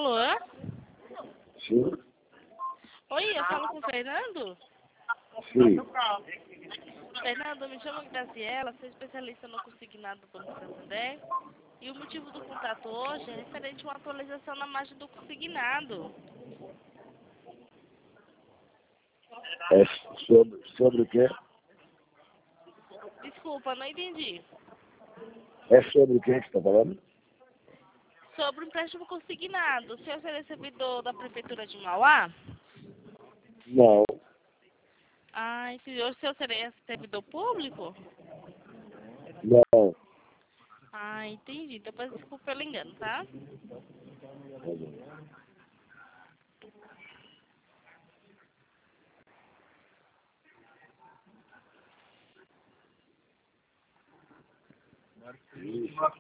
Alô? Sim, Oi, eu falo com o Fernando? sim. Fernando, me chamo Graciela, sou especialista no consignado do Banco Santander. E o motivo do contato hoje é referente a uma atualização na margem do consignado. É sobre o quê? Desculpa, não entendi. É sobre o quê que você está falando? Sobre o empréstimo consignado, o senhor é servidor da Prefeitura de Mauá? Não, Ah, entendi. O senhor seria servidor público? não. Ah, entendi. Então, peço desculpa pelo engano, tá? Isso.